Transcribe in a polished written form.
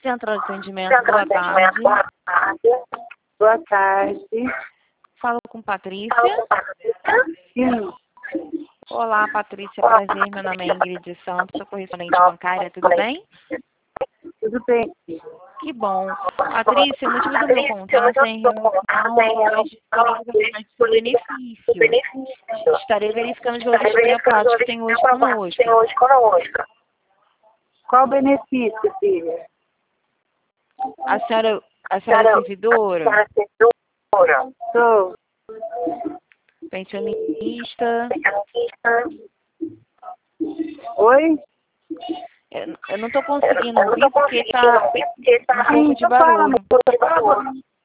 Central de Atendimento, boa tarde. Boa tarde. Falo com Patrícia. Sim. Olá, Patrícia, prazer. Meu nome é Ingrid Santos, sou correspondente bancária, tudo bem? Tudo bem. Que bom. Patrícia, o motivo do meu contato é em relação ao disponível do benefício. Estarei verificando os valores pré-pagos que tem hoje conosco. Qual o benefício, filha? A senhora é servidora? Sou. Pensionista? Oi? Eu não estou conseguindo ouvir porque está um pouco de barulho.